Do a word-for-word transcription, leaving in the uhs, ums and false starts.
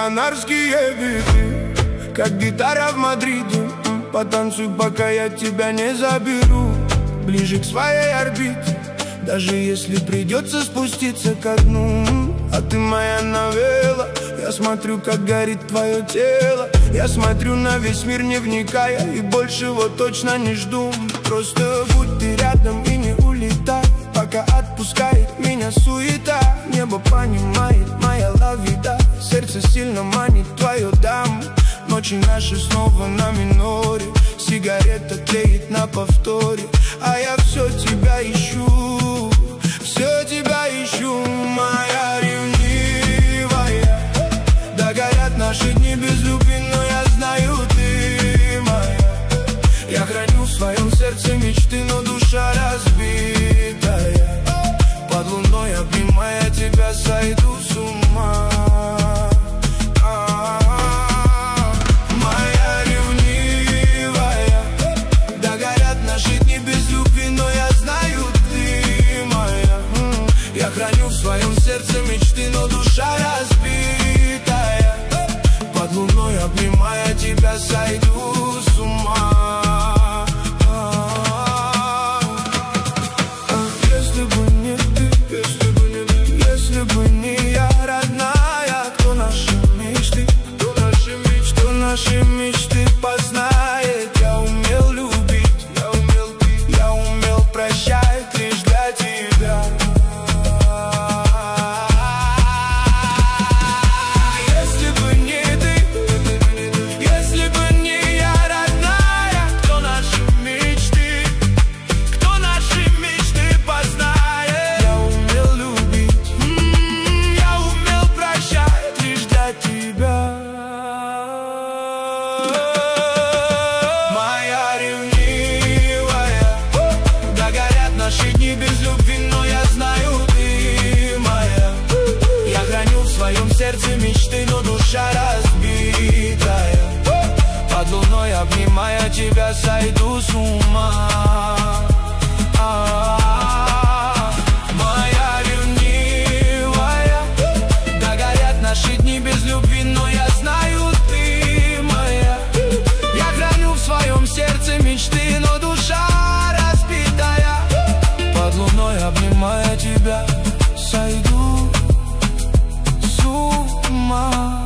канарские биты, как гитара в Мадриде. Потанцуй, пока я тебя не заберу ближе к своей орбите, даже если придется спуститься ко дну. А ты моя новелла, я смотрю, как горит твое тело. Я смотрю на весь мир, не вникая, и большего точно не жду. Просто будь ты рядом и не улетай, пока отпускает меня суета. Небо понимает моя лавида, сердце сильно манит твою даму. Ночи наши снова на миноре, сигарета тлеет на повторе, а я все тебя ищу, все тебя ищу, моя ревнивая. Да горят наши дни без любви, но я знаю, ты моя. Я храню в своем сердце мечты, но душа разбитая. Под луной, обнимая тебя, сойду с ума. Я храню в своем сердце мечты, но душа разбитая. Под луной, обнимая тебя, сойду с ума. Если бы не ты, если бы не ты, если бы не я, родная, кто наши мечты, кто наши мечты, кто наши мечты познает. Я умел любить, я умел пить, я умел прощать лишь для тебя. Сердце мечты, но душа разбитая. Под луной, обнимая тебя, сойду с ума. Моя ревнивая. Да горят наши дни без любви, но я знаю, ты моя. Я храню в своем сердце мечты, но душа разбитая. Под луной, обнимая тебя, сойду с ума.